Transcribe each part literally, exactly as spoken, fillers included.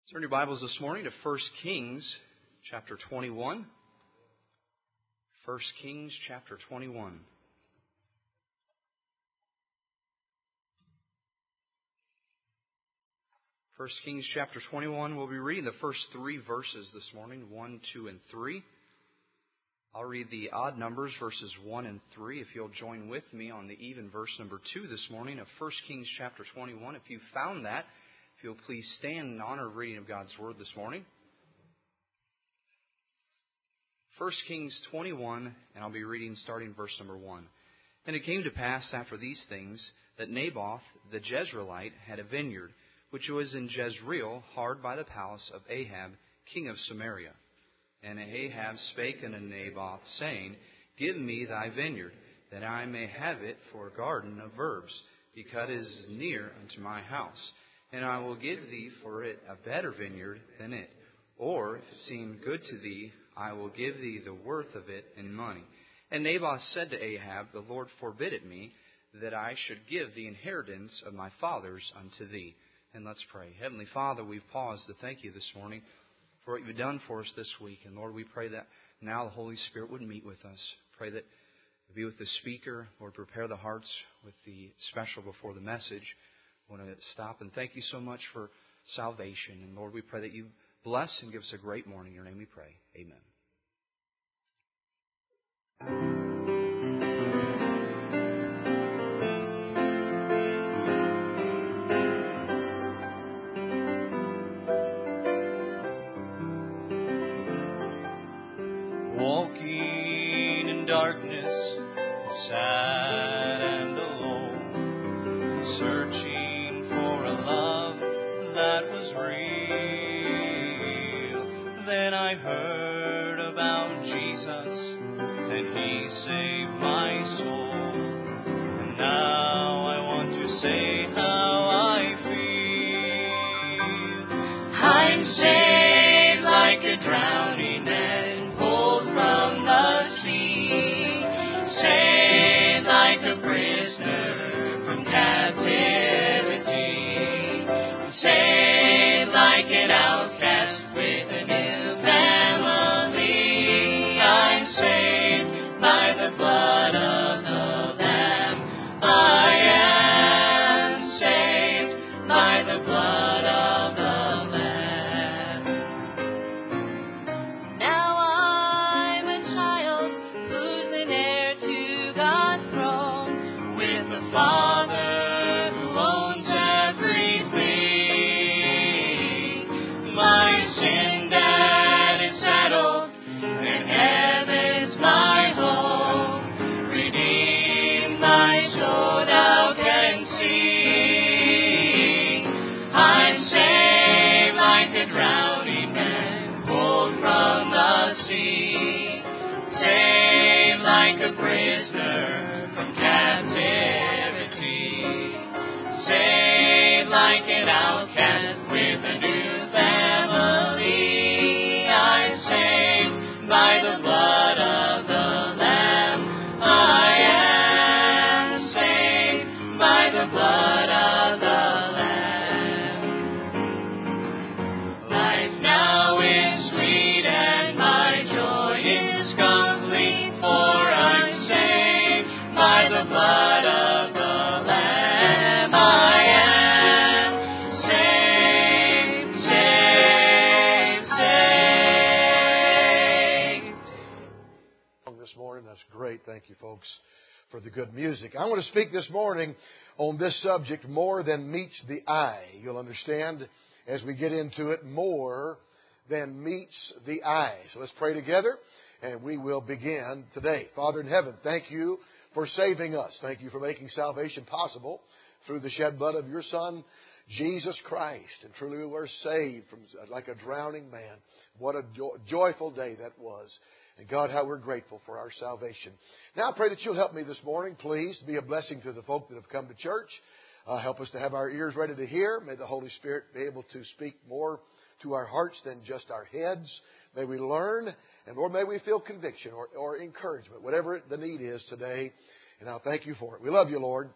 Turn your Bibles this morning to First Kings chapter twenty-one. First Kings chapter twenty-one. First Kings chapter twenty-one, we'll be reading the first three verses this morning, one, two, and three. I'll read the odd numbers, verses one and three, if you'll join with me on the even verse number two this morning of First Kings chapter twenty-one. If you found that, if you'll please stand in honor of reading of God's Word this morning. First Kings twenty-one, and I'll be reading starting verse number one. And it came to pass after these things that Naboth the Jezreelite had a vineyard, which was in Jezreel, hard by the palace of Ahab, king of Samaria. And Ahab spake unto Naboth, saying, Give me thy vineyard, that I may have it for a garden of herbs, because it is near unto my house. And I will give thee for it a better vineyard than it. Or, if it seem good to thee, I will give thee the worth of it in money. And Naboth said to Ahab, The Lord forbid it me, that I should give the inheritance of my fathers unto thee. And let's pray. Heavenly Father, we've paused to thank you this morning for what you've done for us this week. And Lord, we pray that now the Holy Spirit would meet with us. Pray that you be with the speaker. Lord, prepare the hearts with the special before the message. I want to stop and thank you so much for salvation. And Lord, we pray that you bless and give us a great morning. In your name we pray. Amen. Walking in darkness, sad and alone, searching for a love that was real. Then I heard about Jesus, and He saved my soul. And now I want to say how I feel. I'm saved like a drowning man, pulled from the sea, saved like a prisoner from captivity, saved like an outcast with a new family. I'm saved by the blood of the Lamb. I am saved by the blood of the Lamb. Now I'm a child who's an heir to God's throne, with a Father who owns everything. My sin debt is settled, and heaven's my home. Redeemed my soul now can sing. I'm saved like a drowning man, pulled from the sea, saved like a prisoner from captivity, saved like an outcast with a new family. I'm saved by the blood of the Lamb. I am saved by the blood of the Lamb. Life now is sweet and my joy is complete, for I'm saved by the blood of the Lamb. I am saved, saved, saved. This morning. That's great. Thank you, folks, for the good music. I want to speak this morning on this subject, more than meets the eye. You'll understand as we get into it, more than meets the eye. So let's pray together, and we will begin today. Father in heaven, thank you for saving us. Thank you for making salvation possible through the shed blood of your Son, Jesus Christ. And truly we were saved from like a drowning man. What a jo- joyful day that was. And God, how we're grateful for our salvation. Now I pray that you'll help me this morning, please, to be a blessing to the folk that have come to church. Uh, help us to have our ears ready to hear. May the Holy Spirit be able to speak more to our hearts than just our heads. May we learn, and Lord, may we feel conviction or, or encouragement, whatever the need is today. And I'll thank you for it. We love you, Lord.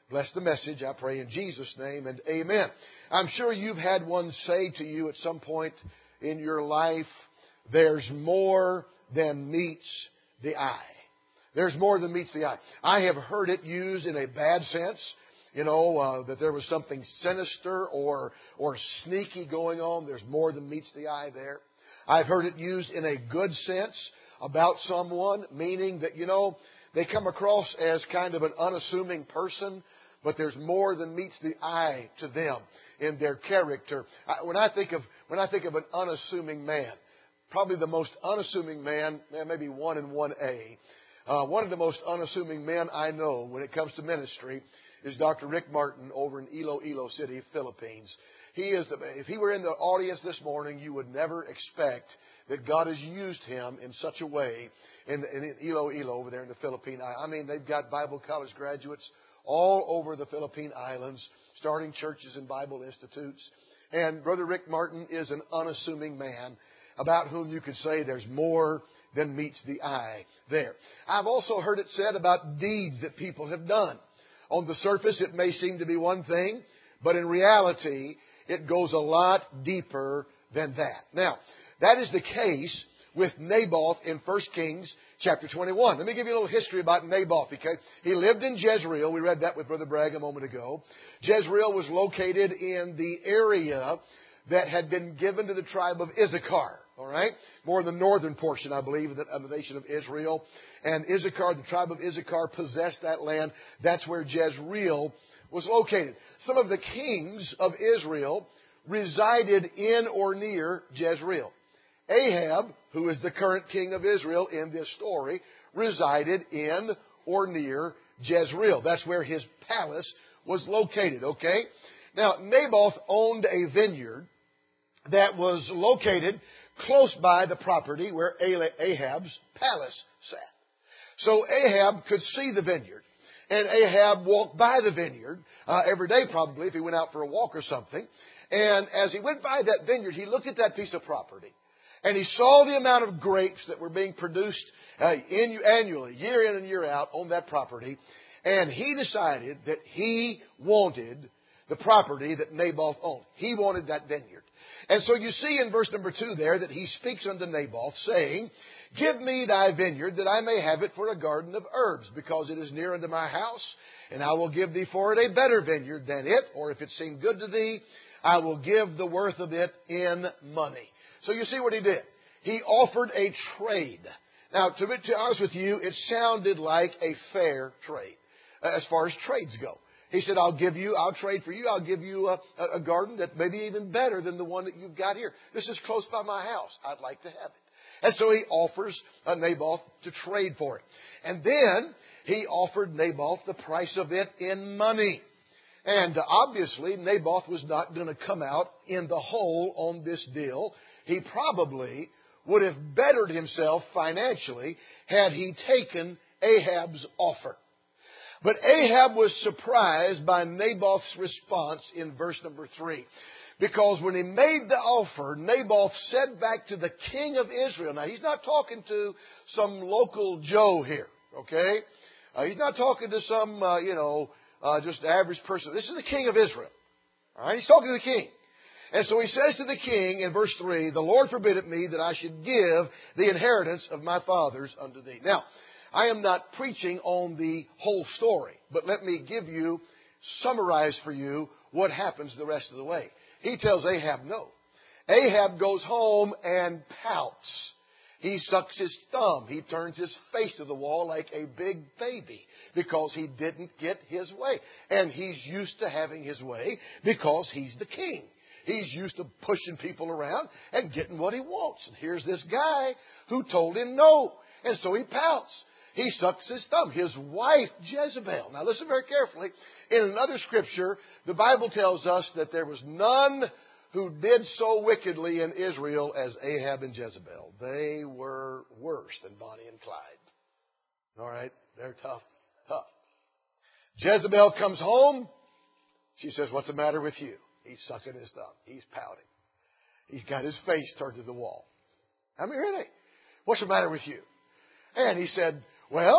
Bless the message, I pray in Jesus' name, and amen. I'm sure you've had one say to you at some point in your life, there's more than meets the eye. There's more than meets the eye. I have heard it used in a bad sense, you know, uh, that there was something sinister or or sneaky going on. There's more than meets the eye there. I've heard it used in a good sense about someone, meaning that, you know, they come across as kind of an unassuming person, but there's more than meets the eye to them in their character. I, when I think of when I think of an unassuming man, probably the most unassuming man, maybe one in one A, uh, one of the most unassuming men I know when it comes to ministry is Doctor Rick Martin over in Iloilo City, Philippines. He is the, if he were in the audience this morning, you would never expect that God has used him in such a way in, in Iloilo over there in the Philippine Islands. I mean, they've got Bible college graduates all over the Philippine Islands, starting churches and Bible institutes. And Brother Rick Martin is an unassuming man about whom you could say there's more than meets the eye there. I've also heard it said about deeds that people have done. On the surface, it may seem to be one thing, but in reality, it goes a lot deeper than that. Now, that is the case with Naboth in First Kings chapter twenty-one. Let me give you a little history about Naboth. Okay? He lived in Jezreel. We read that with Brother Bragg a moment ago. Jezreel was located in the area that had been given to the tribe of Issachar. All right? More the northern portion, I believe, of the, of the nation of Israel. And Issachar, the tribe of Issachar, possessed that land. That's where Jezreel was located. Some of the kings of Israel resided in or near Jezreel. Ahab, who is the current king of Israel in this story, resided in or near Jezreel. That's where his palace was located, okay? Now, Naboth owned a vineyard that was located close by the property where Ahab's palace sat. So Ahab could see the vineyard. And Ahab walked by the vineyard uh, every day probably if he went out for a walk or something. And as he went by that vineyard, he looked at that piece of property. And he saw the amount of grapes that were being produced uh, in, annually, year in and year out on that property. And he decided that he wanted the property that Naboth owned. He wanted that vineyard. And so you see in verse number two there that he speaks unto Naboth, saying, Give me thy vineyard, that I may have it for a garden of herbs, because it is near unto my house, and I will give thee for it a better vineyard than it, or if it seem good to thee, I will give the worth of it in money. So you see what he did. He offered a trade. Now, to be to honest with you, it sounded like a fair trade, uh, as far as trades go. He said, I'll give you, I'll trade for you, I'll give you a, a garden that may be even better than the one that you've got here. This is close by my house. I'd like to have it. And so he offers uh, Naboth to trade for it. And then he offered Naboth the price of it in money. And uh, obviously, Naboth was not going to come out in the hole on this deal. He probably would have bettered himself financially had he taken Ahab's offer. But Ahab was surprised by Naboth's response in verse number three. Because when he made the offer, Naboth said back to the king of Israel. Now, he's not talking to some local Joe here, okay? Uh, he's not talking to some, uh, you know, uh, just average person. This is the king of Israel. All right? He's talking to the king. And so he says to the king in verse three, The Lord forbid it me that I should give the inheritance of my fathers unto thee. Now, I am not preaching on the whole story, but let me give you, summarize for you what happens the rest of the way. He tells Ahab no. Ahab goes home and pouts. He sucks his thumb. He turns his face to the wall like a big baby because he didn't get his way. And he's used to having his way because he's the king. He's used to pushing people around and getting what he wants. And here's this guy who told him no. And so he pouts. He sucks his thumb. His wife, Jezebel. Now listen very carefully. In another scripture, the Bible tells us that there was none who did so wickedly in Israel as Ahab and Jezebel. They were worse than Bonnie and Clyde. All right? They're tough. Tough. Jezebel comes home. She says, What's the matter with you? He's sucking his thumb. He's pouting. He's got his face turned to the wall. I mean, really? What's the matter with you? And he said, Well,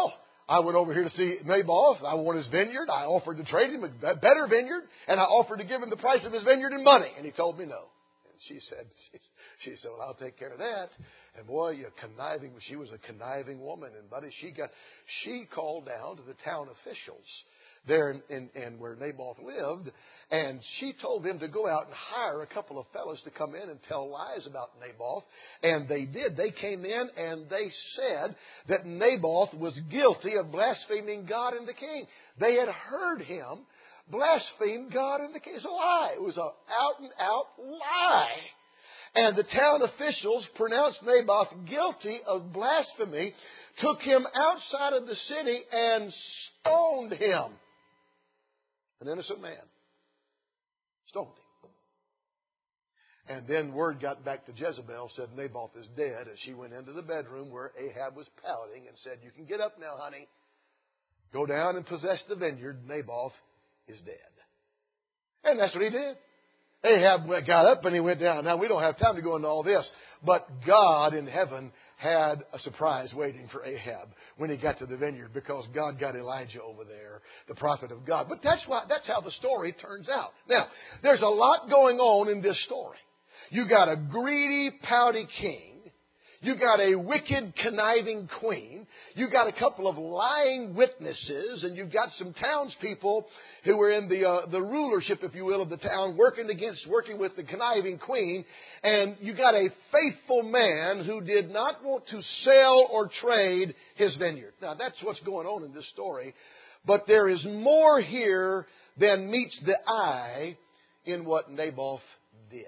I went over here to see Naboth. I want his vineyard. I offered to trade him a better vineyard, and I offered to give him the price of his vineyard in money. And he told me no. And she said, she said, well, I'll take care of that. And boy, you conniving, she was a conniving woman. And buddy, she got, she called down to the town officials there in, in, in where Naboth lived, and she told them to go out and hire a couple of fellows to come in and tell lies about Naboth. And they did. They came in and they said that Naboth was guilty of blaspheming God and the king. They had heard him blaspheme God and the king. It's a lie. It was an out-and-out lie. And the town officials pronounced Naboth guilty of blasphemy, took him outside of the city and stoned him. An innocent man. Stoned him. And then word got back to Jezebel, said Naboth is dead, as she went into the bedroom where Ahab was pouting and said, you can get up now, honey. Go down and possess the vineyard. Naboth is dead. And that's what he did. Ahab got up and he went down. Now, we don't have time to go into all this, but God in heaven had a surprise waiting for Ahab when he got to the vineyard, because God got Elijah over there, the prophet of God. But that's why, that's how the story turns out. Now, there's a lot going on in this story. You got a greedy, pouty king. You got a wicked, conniving queen. You got a couple of lying witnesses, and you've got some townspeople who were in the uh, the rulership, if you will, of the town, working against, working with the conniving queen. And you got a faithful man who did not want to sell or trade his vineyard. Now, that's what's going on in this story. But there is more here than meets the eye in what Naboth did.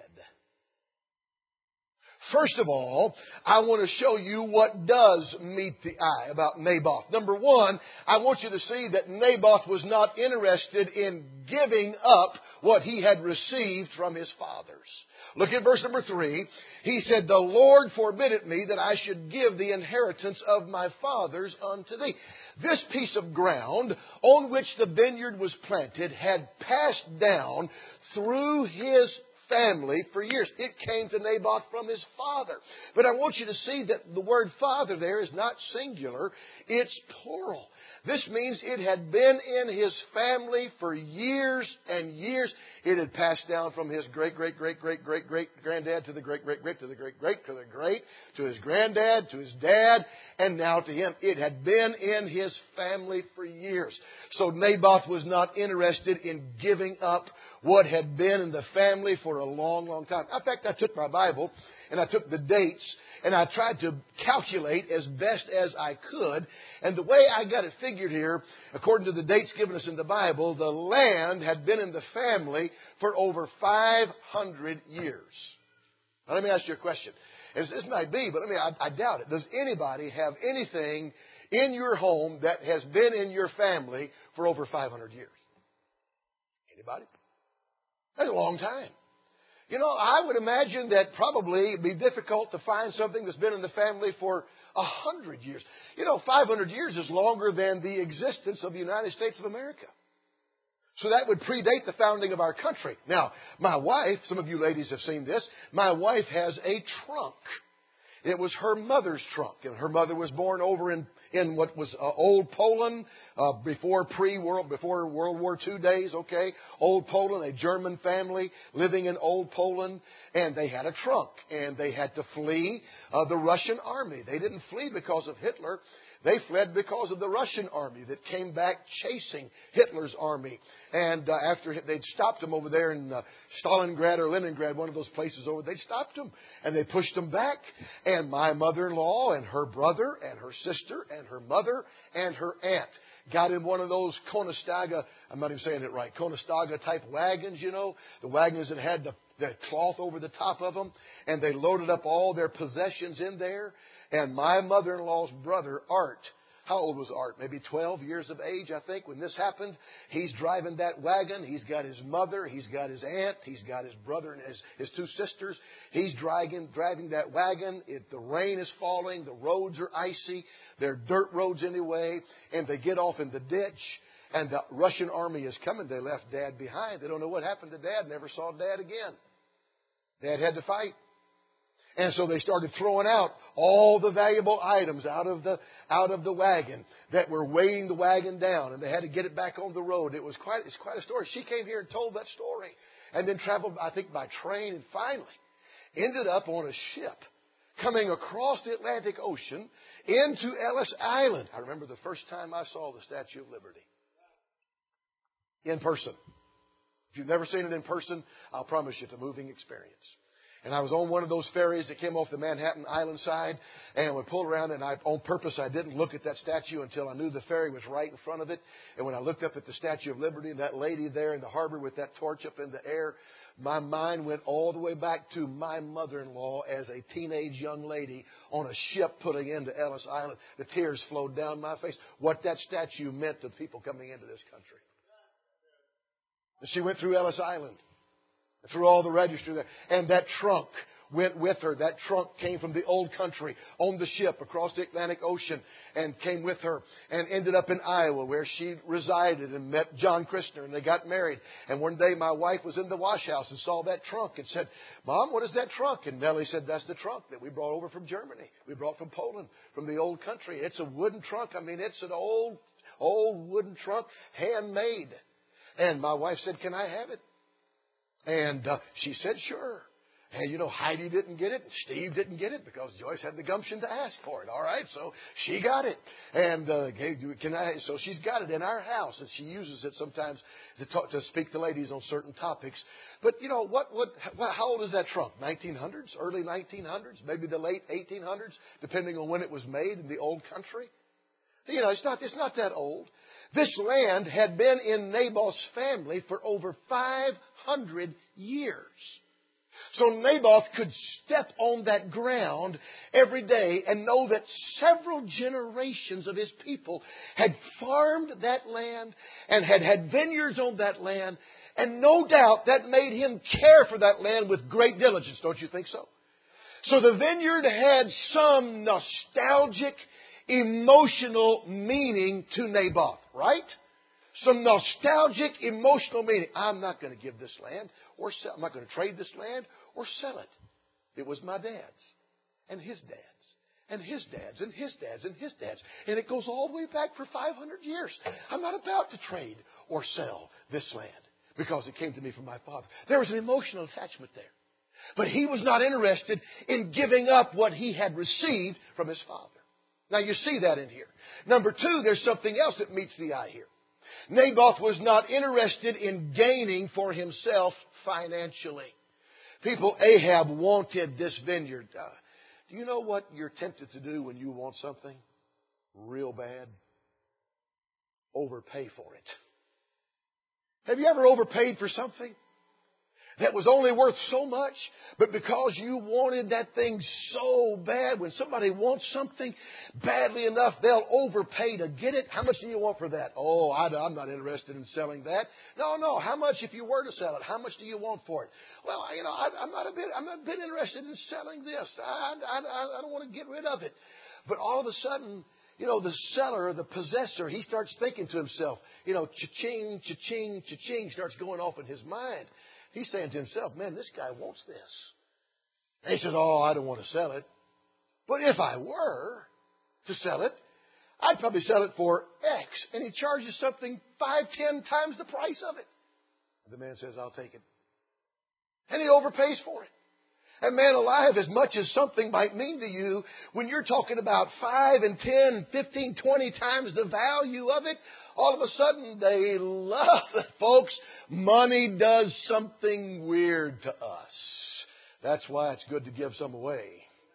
First of all, I want to show you what does meet the eye about Naboth. Number one, I want you to see that Naboth was not interested in giving up what he had received from his fathers. Look at verse number three. He said, the Lord forbid it me that I should give the inheritance of my fathers unto thee. This piece of ground on which the vineyard was planted had passed down through his family for years. It came to Naboth from his father. But I want you to see that the word father there is not singular, it's plural. This means it had been in his family for years and years. It had passed down from his great, great, great, great, great, great granddad to the great, great, great, to the great, great, to the great, to his granddad, to his dad, and now to him. It had been in his family for years. So Naboth was not interested in giving up what had been in the family for a long, long time. In fact, I took my Bible and I took the dates and I tried to calculate as best as I could. And the way I got it figured here, according to the dates given us in the Bible, the land had been in the family for over five hundred years. Now, let me ask you a question. And this might be, but I mean, I, I doubt it. Does anybody have anything in your home that has been in your family for over five hundred years? Anybody? That's a long time. You know, I would imagine that probably it'd be difficult to find something that's been in the family for a hundred years. You know, five hundred years is longer than the existence of the United States of America. So that would predate the founding of our country. Now, my wife, some of you ladies have seen this, my wife has a trunk. It was her mother's trunk. And her mother was born over in, in what was uh, old Poland, uh, before pre-world, before World War Two days, okay? Old Poland, a German family living in old Poland. And they had a trunk. And they had to flee uh, the Russian army. They didn't flee because of Hitler. They fled because of the Russian army that came back chasing Hitler's army. And uh, after they'd stopped them over there in uh, Stalingrad or Leningrad, one of those places over, they'd stopped them and they pushed them back. And my mother-in-law and her brother and her sister and her mother and her aunt got in one of those Conestoga, I'm not even saying it right, Conestoga type wagons, you know, the wagons that had the, the cloth over the top of them. And they loaded up all their possessions in there. And my mother-in-law's brother, Art, how old was Art? Maybe twelve years of age, I think, when this happened. He's driving that wagon. He's got his mother. He's got his aunt. He's got his brother and his, his two sisters. He's driving, driving that wagon. It, the rain is falling. The roads are icy. They're dirt roads anyway. And they get off in the ditch. And the Russian army is coming. They left Dad behind. They don't know what happened to Dad. Never saw Dad again. Dad had to fight. And so they started throwing out all the valuable items out of the out of the wagon that were weighing the wagon down, and they had to get it back on the road. It was quite it's quite a story. She came here and told that story, and then traveled, I think, by train, and finally ended up on a ship coming across the Atlantic Ocean into Ellis Island. I remember the first time I saw the Statue of Liberty in person. If you've never seen it in person, I'll promise you it's a moving experience. And I was on one of those ferries that came off the Manhattan Island side, and we pulled around, and I, on purpose, I didn't look at that statue until I knew the ferry was right in front of it. And when I looked up at the Statue of Liberty and that lady there in the harbor with that torch up in the air, my mind went all the way back to my mother-in-law as a teenage young lady on a ship putting into Ellis Island. The tears flowed down my face. What that statue meant to people coming into this country. And she went through Ellis Island, through all the register there. And that trunk went with her. That trunk came from the old country on the ship across the Atlantic Ocean and came with her and ended up in Iowa where she resided and met John Christner, and they got married. And one day my wife was in the wash house and saw that trunk and said, "Mom, what is that trunk?" And Nellie said, "That's the trunk that we brought over from Germany. We brought from Poland, from the old country. It's a wooden trunk. I mean, it's an old, old wooden trunk, handmade." And my wife said, "Can I have it?" And uh, she said, "Sure." And, you know, Heidi didn't get it, and Steve didn't get it because Joyce had the gumption to ask for it. All right, so she got it. And uh, can I? So she's got it in our house, and she uses it sometimes to talk, to speak to ladies on certain topics. But, you know, what, what, how old is that trunk? nineteen hundreds, early nineteen hundreds, maybe the late eighteen hundreds, depending on when it was made in the old country. You know, it's not, it's not that old. This land had been in Naboth's family for over five hundred years. So Naboth could step on that ground every day and know that several generations of his people had farmed that land and had had vineyards on that land. And no doubt that made him care for that land with great diligence. Don't you think so? So the vineyard had some nostalgic, emotional meaning to Naboth, right? Some nostalgic, emotional meaning. I'm not going to give this land or sell. I'm not going to trade this land or sell it. It was my dad's and his dad's and his dad's and his dad's and his dad's. And it goes all the way back for five hundred years. I'm not about to trade or sell this land because it came to me from my father. There was an emotional attachment there. But he was not interested in giving up what he had received from his father. Now you see that in here. Number two, there's something else that meets the eye here. Naboth was not interested in gaining for himself financially. People, Ahab wanted this vineyard. Uh, do you know what you're tempted to do when you want something real bad? Overpay for it. Have you ever overpaid for something that was only worth so much, but because you wanted that thing so bad, when somebody wants something badly enough, they'll overpay to get it. How much do you want for that? Oh, I, I'm not interested in selling that. No, no. How much if you were to sell it? How much do you want for it? Well, you know, I, I'm not a bit. I'm not a bit interested in selling this. I, I, I don't want to get rid of it. But all of a sudden, you know, the seller, the possessor, he starts thinking to himself, you know, cha-ching, cha-ching, cha-ching starts going off in his mind. He's saying to himself, man, this guy wants this. And he says, oh, I don't want to sell it. But if I were to sell it, I'd probably sell it for X. And he charges something five, ten times the price of it. The man says, I'll take it. And he overpays for it. And man alive, as much as something might mean to you, when you're talking about five and ten, fifteen, twenty times the value of it, all of a sudden they love it, folks. Money does something weird to us. That's why it's good to give some away.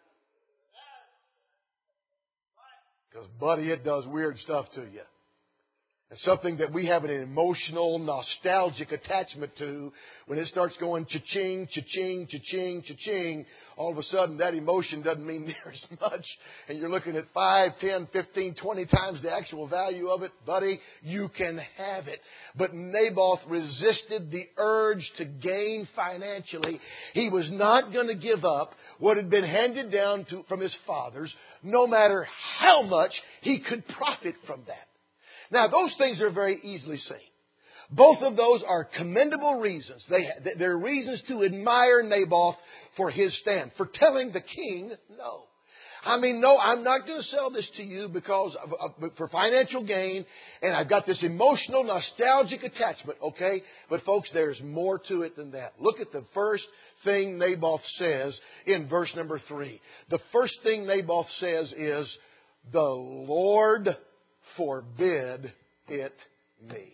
Because, buddy, it does weird stuff to you. It's something that we have an emotional, nostalgic attachment to. When it starts going cha-ching, cha-ching, cha-ching, cha-ching, all of a sudden that emotion doesn't mean near as much. And you're looking at five, ten, fifteen, twenty times the actual value of it. Buddy, you can have it. But Naboth resisted the urge to gain financially. He was not going to give up what had been handed down to, from his fathers, no matter how much he could profit from that. Now, those things are very easily seen. Both of those are commendable reasons. They, they're reasons to admire Naboth for his stand, for telling the king no. I mean, no, I'm not going to sell this to you because of, of, for financial gain, and I've got this emotional, nostalgic attachment, okay? But folks, there's more to it than that. Look at the first thing Naboth says in verse number three. The first thing Naboth says is, the Lord forbid it me.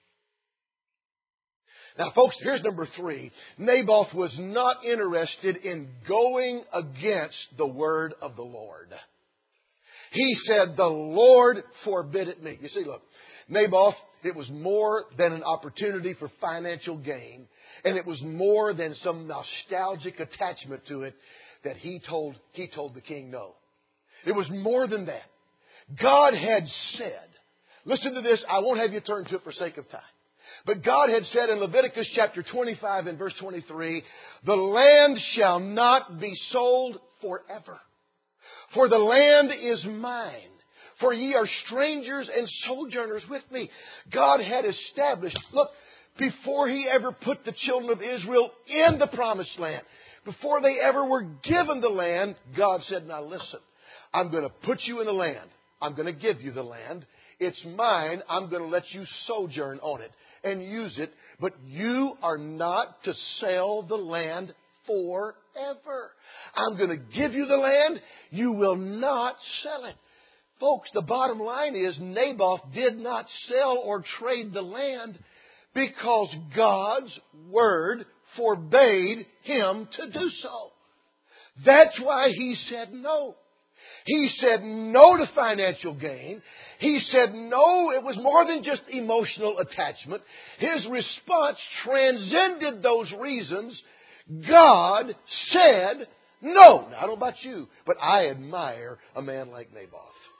Now, folks, here's number three. Naboth was not interested in going against the word of the Lord. He said, the Lord forbid it me. You see, look, Naboth, it was more than an opportunity for financial gain, and it was more than some nostalgic attachment to it that he told, he told the king no. It was more than that. God had said, listen to this, I won't have you turn to it for sake of time. But God had said in Leviticus chapter twenty-five and verse twenty-three, the land shall not be sold forever. For the land is mine. For ye are strangers and sojourners with me. God had established, look, before He ever put the children of Israel in the promised land, before they ever were given the land, God said, now listen, I'm going to put you in the land. I'm going to give you the land. It's mine. I'm going to let you sojourn on it and use it. But you are not to sell the land forever. I'm going to give you the land. You will not sell it. Folks, the bottom line is Naboth did not sell or trade the land because God's word forbade him to do so. That's why he said no. He said no to financial gain. He said no, it was more than just emotional attachment. His response transcended those reasons. God said no. Now, I don't know about you, but I admire a man like Naboth.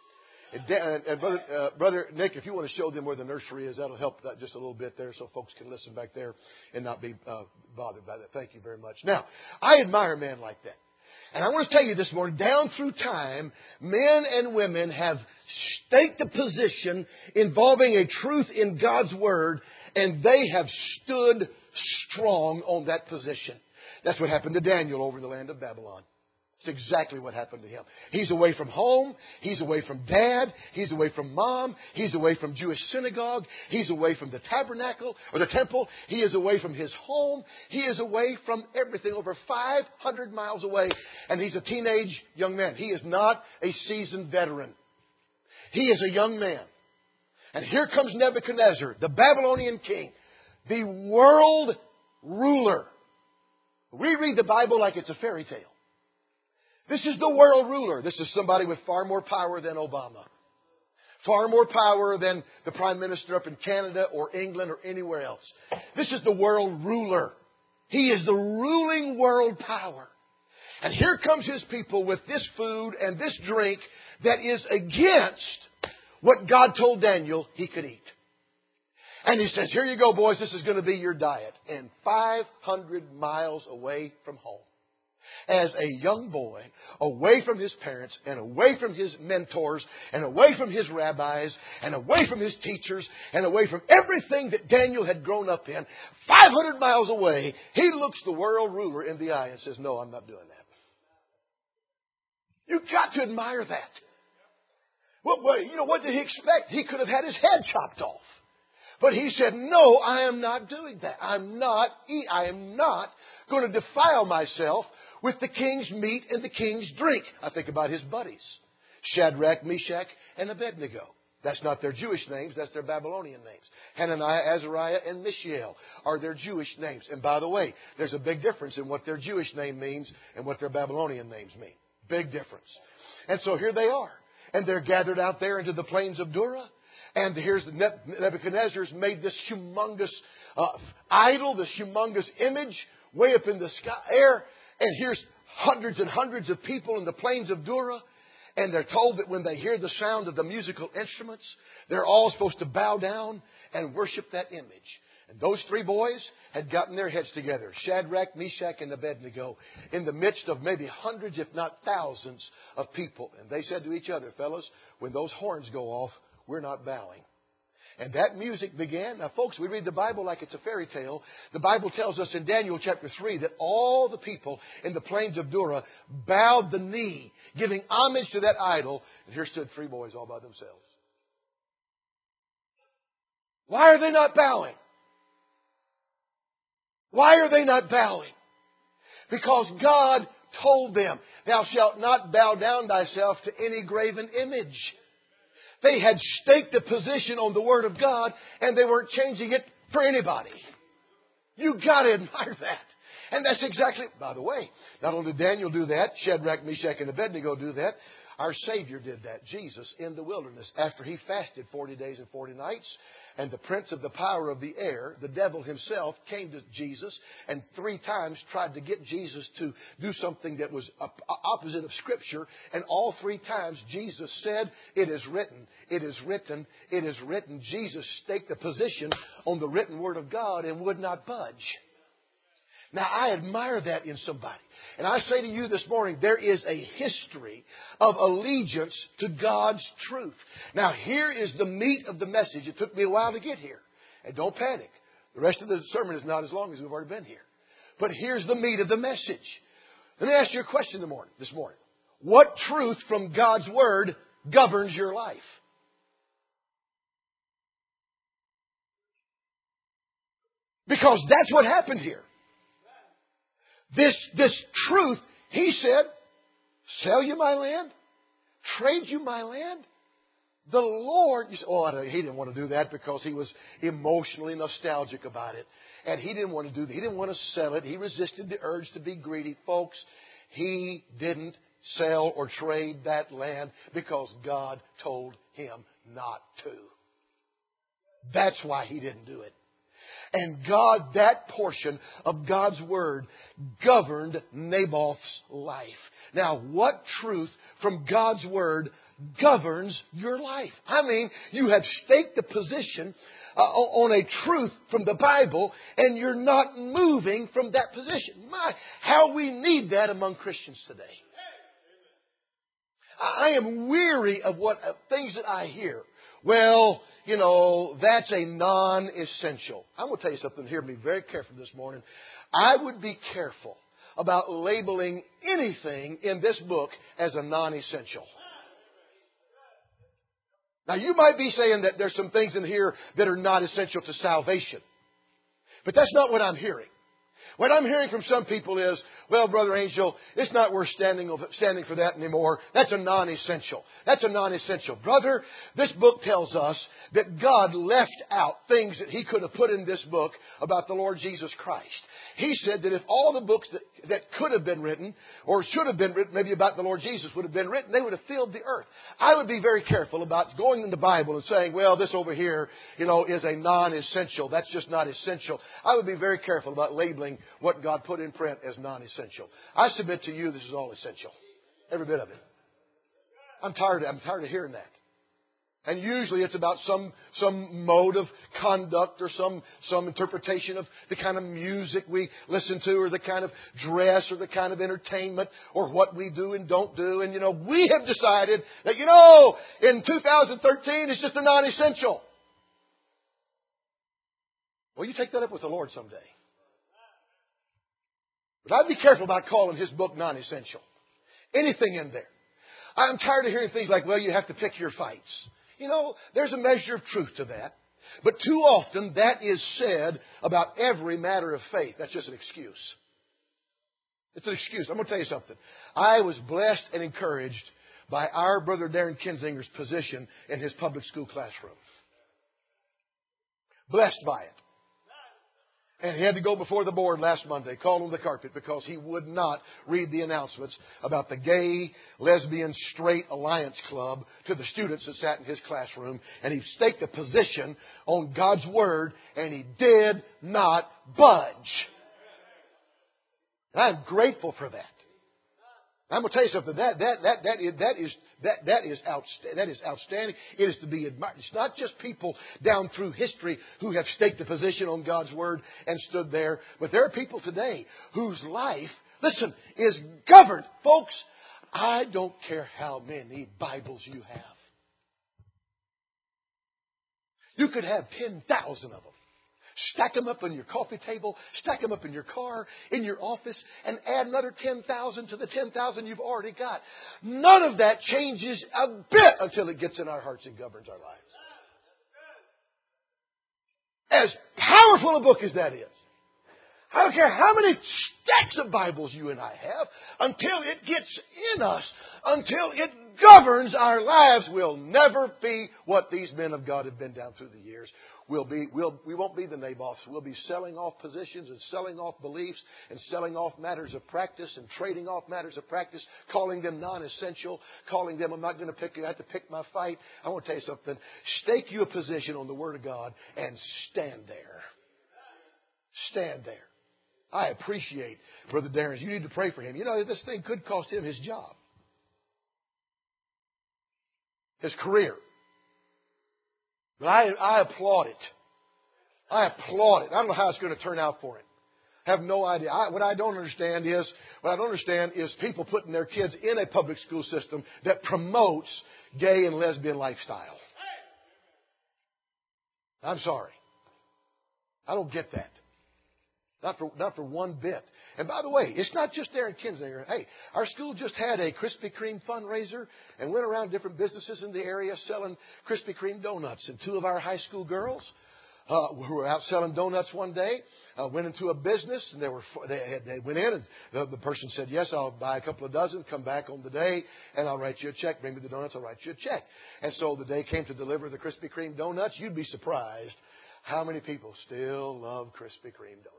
And, and brother, uh, brother Nick, if you want to show them where the nursery is, that'll help that just a little bit there so folks can listen back there and not be uh, bothered by that. Thank you very much. Now, I admire a man like that. And I want to tell you this morning, down through time, men and women have staked a position involving a truth in God's Word, and they have stood strong on that position. That's what happened to Daniel over in the land of Babylon. It's exactly what happened to him. He's away from home. He's away from dad. He's away from mom. He's away from Jewish synagogue. He's away from the tabernacle or the temple. He is away from his home. He is away from everything, over five hundred miles away. And he's a teenage young man. He is not a seasoned veteran. He is a young man. And here comes Nebuchadnezzar, the Babylonian king, the world ruler. We read the Bible like it's a fairy tale. This is the world ruler. This is somebody with far more power than Obama. Far more power than the Prime Minister up in Canada or England or anywhere else. This is the world ruler. He is the ruling world power. And here comes his people with this food and this drink that is against what God told Daniel he could eat. And he says, here you go, boys. This is going to be your diet. And five hundred miles away from home, as a young boy, away from his parents and away from his mentors and away from his rabbis and away from his teachers and away from everything that Daniel had grown up in, five hundred miles away, he looks the world ruler in the eye and says, no, I'm not doing that. You've got to admire that. Well, well, you know, what did he expect? He could have had his head chopped off. But he said, no, I am not doing that. I'm not, I am not going to defile myself with the king's meat and the king's drink. I think about his buddies, Shadrach, Meshach, and Abednego. That's not their Jewish names. That's their Babylonian names. Hananiah, Azariah, and Mishael are their Jewish names. And by the way, there's a big difference in what their Jewish name means and what their Babylonian names mean. Big difference. And so here they are. And they're gathered out there into the plains of Dura. And here's Nebuchadnezzar's made this humongous uh, idol, this humongous image way up in the sky, air. And here's hundreds and hundreds of people in the plains of Dura. And they're told that when they hear the sound of the musical instruments, they're all supposed to bow down and worship that image. And those three boys had gotten their heads together, Shadrach, Meshach, and Abednego, in the midst of maybe hundreds, if not thousands, of people. And they said to each other, fellas, when those horns go off, we're not bowing. And that music began. Now, folks, we read the Bible like it's a fairy tale. The Bible tells us in Daniel chapter three that all the people in the plains of Dura bowed the knee, giving homage to that idol. And here stood three boys all by themselves. Why are they not bowing? Why are they not bowing? Because God told them, thou shalt not bow down thyself to any graven image. They had staked a position on the Word of God, and they weren't changing it for anybody. You got to admire that. And that's exactly, by the way, not only did Daniel do that, Shadrach, Meshach, and Abednego do that, our Savior did that, Jesus, in the wilderness. After He fasted forty days and forty nights, and the prince of the power of the air, the devil himself, came to Jesus and three times tried to get Jesus to do something that was opposite of Scripture. And all three times Jesus said, it is written, it is written, it is written. Jesus staked a position on the written Word of God and would not budge. Now, I admire that in somebody. And I say to you this morning, there is a history of allegiance to God's truth. Now, here is the meat of the message. It took me a while to get here. And don't panic. The rest of the sermon is not as long as we've already been here. But here's the meat of the message. Let me ask you a question this morning. This morning. What truth from God's Word governs your life? Because that's what happened here. This, this truth, He said, sell you my land, trade you my land. The Lord, you say, oh, He didn't want to do that because He was emotionally nostalgic about it. And He didn't want to do that. He didn't want to sell it. He resisted the urge to be greedy. Folks, He didn't sell or trade that land because God told Him not to. That's why He didn't do it. And God, that portion of God's Word governed Naboth's life. Now, what truth from God's Word governs your life? I mean, you have staked a position uh, on a truth from the Bible, and you're not moving from that position. My, how we need that among Christians today. I am weary of what of things that I hear. Well, you know, that's a non-essential. I'm going to tell you something. Hear me very carefully this morning. I would be careful about labeling anything in this book as a non-essential. Now, you might be saying that there's some things in here that are not essential to salvation. But that's not what I'm hearing. What I'm hearing from some people is, well, Brother Angel, it's not worth standing standing for that anymore. That's a non-essential. That's a non-essential. Brother, this book tells us that God left out things that He could have put in this book about the Lord Jesus Christ. He said that if all the books that, that could have been written, or should have been written, maybe about the Lord Jesus would have been written, they would have filled the earth. I would be very careful about going in the Bible and saying, well, this over here, you know, is a non-essential. That's just not essential. I would be very careful about labeling what God put in print as non-essential. I submit to you this is all essential. Every bit of it. I'm tired, I'm tired of hearing that. And usually it's about some some mode of conduct or some some interpretation of the kind of music we listen to or the kind of dress or the kind of entertainment or what we do and don't do. And, you know, we have decided that, you know, in two thousand thirteen it's just a non-essential. Well, you take that up with the Lord someday. But I'd be careful about calling His book non-essential. Anything in there. I'm tired of hearing things like, well, you have to pick your fights. You know, there's a measure of truth to that. But too often that is said about every matter of faith. That's just an excuse. It's an excuse. I'm going to tell you something. I was blessed and encouraged by our brother Darren Kinzinger's position in his public school classroom. Blessed by it. And he had to go before the board last Monday, called on the carpet, because he would not read the announcements about the Gay, Lesbian, Straight Alliance Club to the students that sat in his classroom. And he staked a position on God's Word, and he did not budge. And I'm grateful for that. I'm going to tell you something. That that that that is that is that that is outstanding. That is outstanding. It is to be admired. It's not just people down through history who have staked a position on God's Word and stood there, but there are people today whose life, listen, is governed. Folks, I don't care how many Bibles you have. You could have ten thousand of them. Stack them up on your coffee table, stack them up in your car, in your office, and add another ten thousand to the ten thousand you've already got. None of that changes a bit until it gets in our hearts and governs our lives. As powerful a book as that is, I don't care how many stacks of Bibles you and I have, until it gets in us, until it governs our lives, we'll never be what these men of God have been down through the years. We'll be, we'll, we won't be the Naboths. We'll be selling off positions and selling off beliefs and selling off matters of practice and trading off matters of practice, calling them non-essential, calling them, I'm not going to pick, I have to pick my fight. I want to tell you something. Stake you a position on the Word of God and stand there. Stand there. I appreciate Brother Darren. You need to pray for him. You know, this thing could cost him his job, his career. But I, I applaud it. I applaud it. I don't know how it's going to turn out for him. I have no idea. I, what I don't understand is, what I don't understand is people putting their kids in a public school system that promotes gay and lesbian lifestyle. I'm sorry. I don't get that. Not for, not for one bit. And by the way, it's not just Darren Kinzinger. Hey, our school just had a Krispy Kreme fundraiser and went around different businesses in the area selling Krispy Kreme donuts. And two of our high school girls uh, who were out selling donuts one day uh, went into a business, and they were they, had, they went in, and the, the person said, "Yes, I'll buy a couple of dozen. Come back on the day, and I'll write you a check. Bring me the donuts. I'll write you a check." And so the day came to deliver the Krispy Kreme donuts. You'd be surprised how many people still love Krispy Kreme donuts.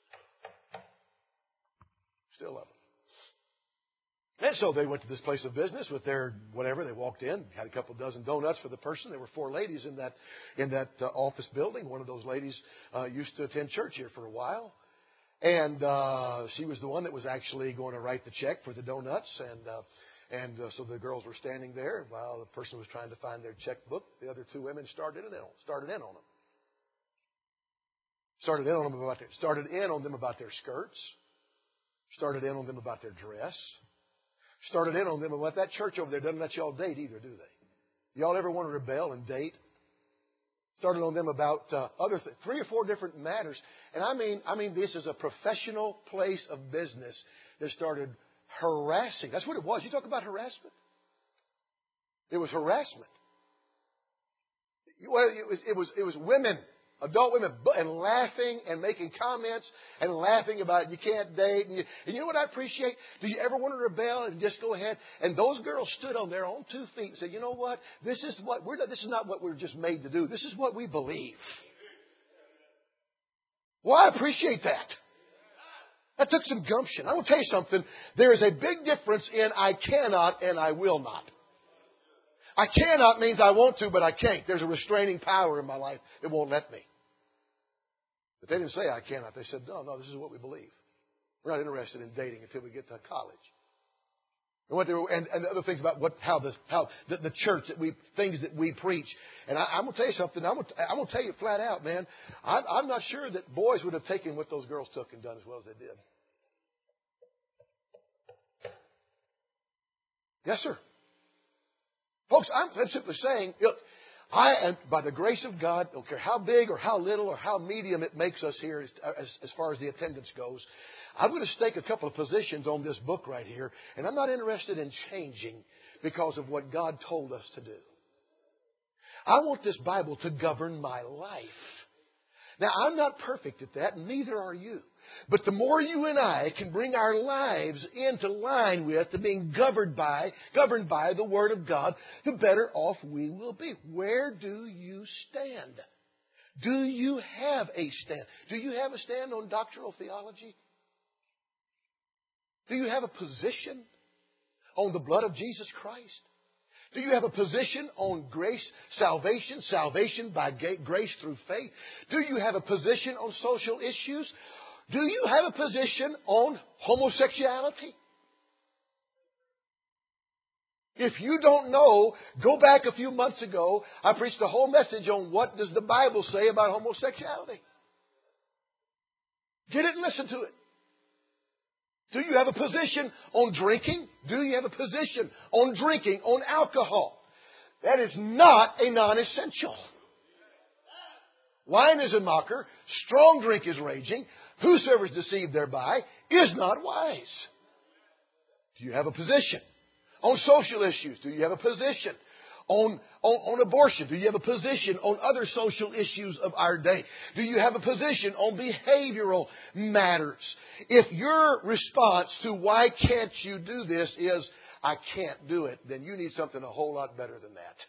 Still love them. And so they went to this place of business with their whatever. They walked in, had a couple dozen donuts for the person. There were four ladies in that in that uh, office building. One of those ladies uh, used to attend church here for a while, and uh, she was the one that was actually going to write the check for the donuts. And uh, and uh, so the girls were standing there while the person was trying to find their checkbook. The other two women started in on started in on them. Started in on them about their, started in on them about their skirts. Started in on them about their dress. Started in on them about that church over there doesn't let y'all date either, do they? Y'all ever want to rebel and date? Started on them about uh, other th- three or four different matters. And I mean, I mean, this is a professional place of business that started harassing. That's what it was. You talk about harassment. It was harassment. Well, it was, it was, it was women. Adult women, and laughing and making comments and laughing about you can't date. And you, and you know what I appreciate? Do you ever want to rebel and just go ahead? And those girls stood on their own two feet and said, you know what? This is what we're not, this is not what we're just made to do. This is what we believe. Well, I appreciate that. That took some gumption. I will tell you something. There is a big difference in I cannot and I will not. I cannot means I want to, but I can't. There's a restraining power in my life that won't let me. But they didn't say I cannot. They said, no, no, this is what we believe. We're not interested in dating until we get to college. And what they were, and, and the other things about what, how the, how the, the church that we, things that we preach. And I, I'm going to tell you something. I'm going to, I'm going to tell you flat out, man. I'm, I'm not sure that boys would have taken what those girls took and done as well as they did. Yes, sir. Folks, I'm, I'm simply saying, look, I am, by the grace of God, don't care how big or how little or how medium it makes us here as, as, as far as the attendance goes, I'm going to stake a couple of positions on this book right here, and I'm not interested in changing because of what God told us to do. I want this Bible to govern my life. Now, I'm not perfect at that, and neither are you. But the more you and I can bring our lives into line with and being governed by, governed by the Word of God, the better off we will be. Where do you stand? Do you have a stand? Do you have a stand on doctrinal theology? Do you have a position on the blood of Jesus Christ? Do you have a position on grace, salvation, salvation by grace through faith? Do you have a position on social issues? Do you have a position on homosexuality? If you don't know, go back a few months ago. I preached a whole message on what does the Bible say about homosexuality. Get it and listen to it. Do you have a position on drinking? Do you have a position on drinking, on alcohol? That is not a non-essential. Wine is a mocker. Strong drink is raging. Whosoever is deceived thereby is not wise. Do you have a position? On social issues, do you have a position? On, on, on abortion, do you have a position on other social issues of our day? Do you have a position on behavioral matters? If your response to why can't you do this is, I can't do it, then you need something a whole lot better than that.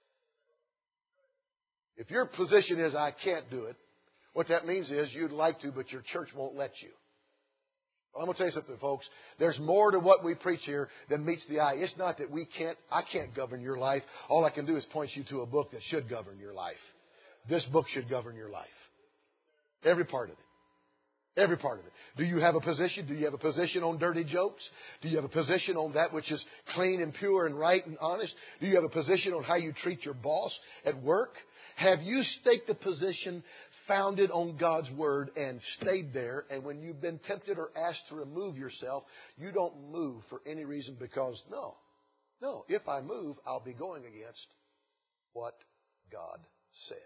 If your position is, I can't do it, what that means is you'd like to, but your church won't let you. Well, I'm going to tell you something, folks. There's more to what we preach here than meets the eye. It's not that we can't, I can't govern your life. All I can do is point you to a book that should govern your life. This book should govern your life. Every part of it. Every part of it. Do you have a position? Do you have a position on dirty jokes? Do you have a position on that which is clean and pure and right and honest? Do you have a position on how you treat your boss at work? Have you staked a position founded on God's Word and stayed there, and when you've been tempted or asked to remove yourself, you don't move for any reason because, no, no, if I move, I'll be going against what God said.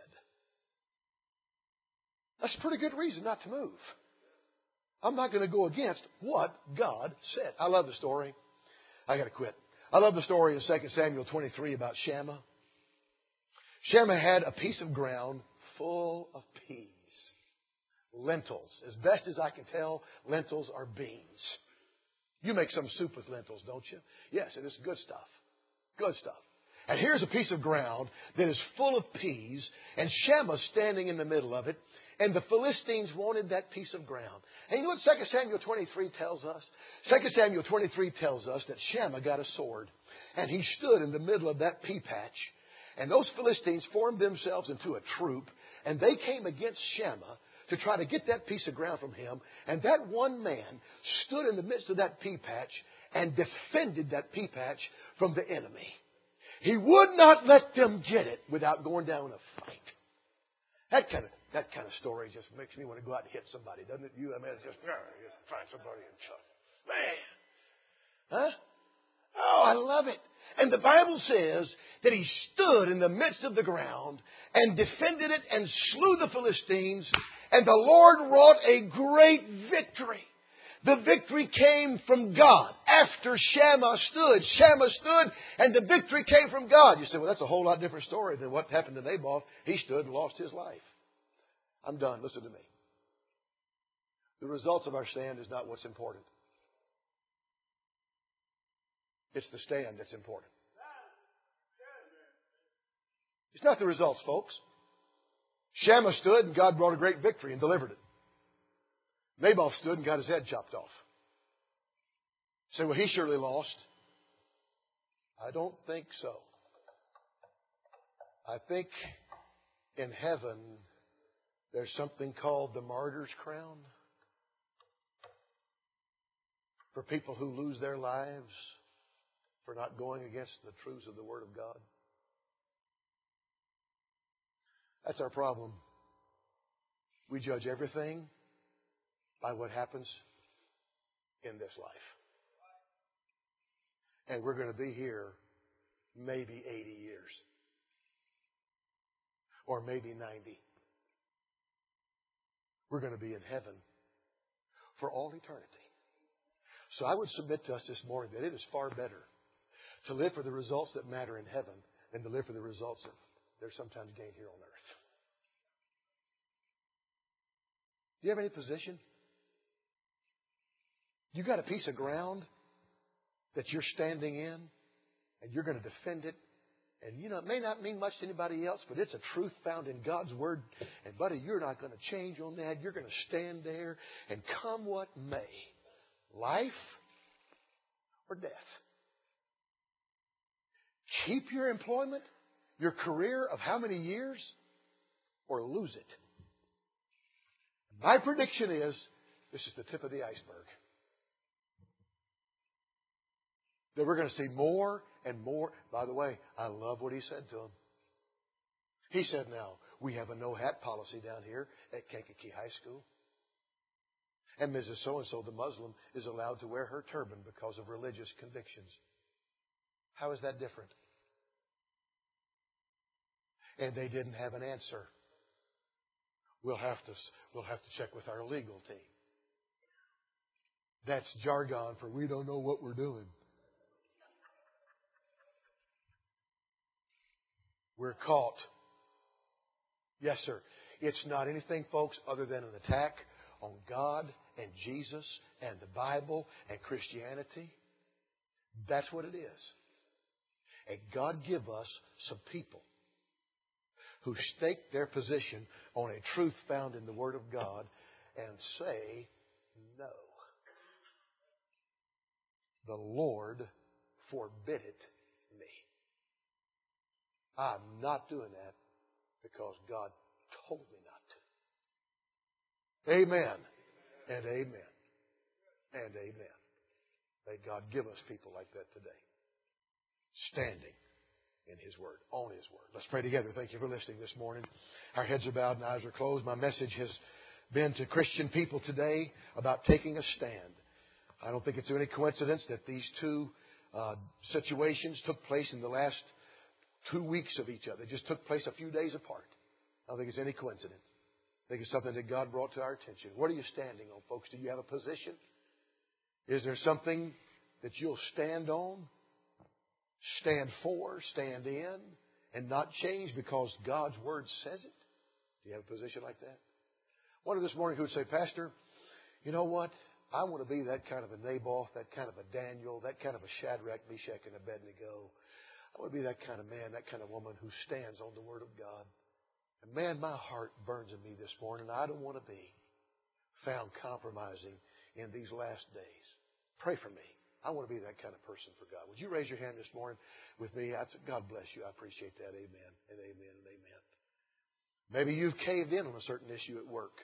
That's a pretty good reason not to move. I'm not going to go against what God said. I love the story. I got to quit. I love the story in Second Samuel twenty-three about Shammah. Shammah had a piece of ground full of peas, lentils. As best as I can tell, lentils are beans. You make some soup with lentils, don't you? Yes, it is good stuff. Good stuff. And here's a piece of ground that is full of peas, and Shammah's standing in the middle of it, and the Philistines wanted that piece of ground. And you know what Second Samuel twenty-three tells us? Second Samuel twenty-three tells us that Shammah got a sword, and he stood in the middle of that pea patch. And those Philistines formed themselves into a troop, and they came against Shammah to try to get that piece of ground from him. And that one man stood in the midst of that pea patch and defended that pea patch from the enemy. He would not let them get it without going down in a fight. That kind of that kind of story just makes me want to go out and hit somebody, doesn't it? You, I mean, it's just, just find somebody and chuck. Man. Huh? Oh, I love it. And the Bible says that he stood in the midst of the ground and defended it and slew the Philistines. And the Lord wrought a great victory. The victory came from God. After Shammah stood, Shammah stood, and the victory came from God. You say, well, that's a whole lot different story than what happened to Naboth. He stood and lost his life. I'm done. Listen to me. The results of our stand is not what's important. It's the stand that's important. It's not the results, folks. Shammah stood and God brought a great victory and delivered it. Naboth stood and got his head chopped off. Say, well, he surely lost. I don't think so. I think in heaven there's something called the martyr's crown for people who lose their lives for not going against the truths of the Word of God. That's our problem. We judge everything by what happens in this life. And we're going to be here maybe eighty years. Or maybe ninety. We're going to be in heaven for all eternity. So I would submit to us this morning that it is far better to live for the results that matter in heaven than to live for the results that they're sometimes gained here on earth. Do you have any position? You got a piece of ground that you're standing in and you're going to defend it. And you know, it may not mean much to anybody else, but it's a truth found in God's Word. And buddy, you're not going to change on that. You're going to stand there and come what may. Life or death. Keep your employment, your career of how many years, or lose it. My prediction is this is the tip of the iceberg. That we're going to see more and more. By the way, I love what he said to him. He said, now, we have a no-hat policy down here at Kankakee High School. And Missus So-and-so, the Muslim, is allowed to wear her turban because of religious convictions. How is that different? And they didn't have an answer. We'll have to, we'll have to check with our legal team. That's jargon for we don't know what we're doing. We're caught. Yes, sir. It's not anything, folks, other than an attack on God and Jesus and the Bible and Christianity. That's what it is. And God give us some people who stake their position on a truth found in the Word of God and say, no. The Lord forbid it me. I'm not doing that because God told me not to. Amen. And amen. And amen. May God give us people like that today. Standing in His Word, on His Word. Let's pray together. Thank you for listening this morning. Our heads are bowed and eyes are closed. My message has been to Christian people today about taking a stand. I don't think it's any coincidence that these two uh, situations took place in the last two weeks of each other. They just took place a few days apart. I don't think it's any coincidence. I think it's something that God brought to our attention. What are you standing on, folks? Do you have a position? Is there something that you'll stand on, stand for, stand in, and not change because God's Word says it? Do you have a position like that? One of this morning who would say, Pastor, you know what? I want to be that kind of a Naboth, that kind of a Daniel, that kind of a Shadrach, Meshach, and Abednego. I want to be that kind of man, that kind of woman who stands on the Word of God. And man, my heart burns in me this morning. I don't want to be found compromising in these last days. Pray for me. I want to be that kind of person for God. Would you raise your hand this morning with me? God bless you. I appreciate that. Amen and amen and amen. Maybe you've caved in on a certain issue at work.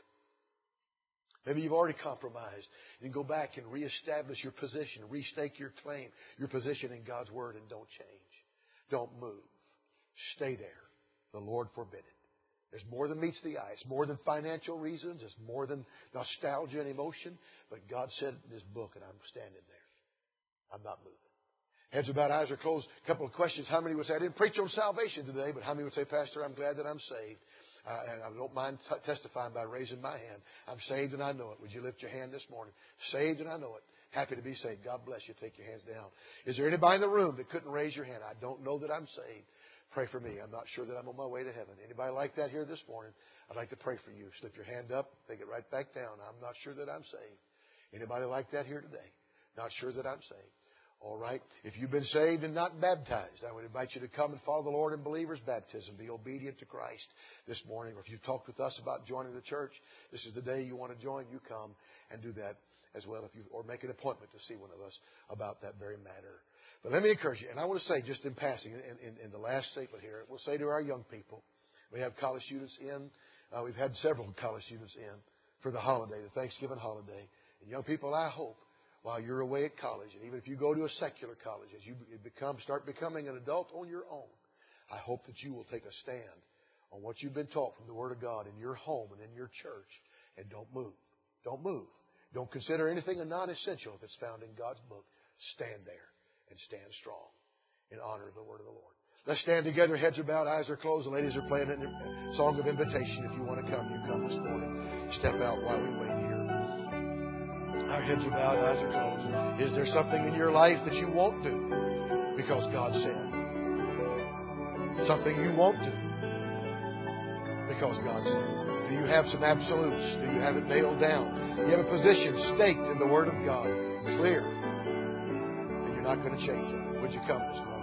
Maybe you've already compromised. You can go back and reestablish your position, restake your claim, your position in God's Word, and don't change. Don't move. Stay there. The Lord forbid it. There's more than meets the eye. It's more than financial reasons. It's more than nostalgia and emotion. But God said in His book, and I'm standing there. I'm not moving. Heads are bowed, eyes are closed. A couple of questions. How many would say, I didn't preach on salvation today, but how many would say, Pastor, I'm glad that I'm saved? Uh, and I don't mind t- testifying by raising my hand. I'm saved and I know it. Would you lift your hand this morning? Saved and I know it. Happy to be saved. God bless you. Take your hands down. Is there anybody in the room that couldn't raise your hand? I don't know that I'm saved. Pray for me. I'm not sure that I'm on my way to heaven. Anybody like that here this morning? I'd like to pray for you. Slip your hand up. Take it right back down. I'm not sure that I'm saved. Anybody like that here today? Not sure that I'm saved. All right. If you've been saved and not baptized, I would invite you to come and follow the Lord in believer's baptism. Be obedient to Christ this morning. Or if you've talked with us about joining the church, this is the day you want to join. You come and do that as well. If you or make an appointment to see one of us about that very matter. But let me encourage you, and I want to say just in passing, in, in, in the last statement here, we'll say to our young people, we have college students in. Uh, we've had several college students in for the holiday, the Thanksgiving holiday. And young people, I hope, while you're away at college, and even if you go to a secular college, as you become start becoming an adult on your own, I hope that you will take a stand on what you've been taught from the Word of God in your home and in your church, and don't move. Don't move. Don't consider anything a non-essential if it's found in God's book. Stand there and stand strong in honor of the Word of the Lord. Let's stand together. Heads are bowed, eyes are closed. The ladies are playing a song of invitation. If you want to come, you come this morning. Step out while we wait here. Our heads are bowed, eyes are closed. Is there something in your life that you won't do because God said? Something you won't do because God said. Do you have some absolutes? Do you have it nailed down? Do you have a position staked in the Word of God, clear, and you're not going to change it? Would you come this morning?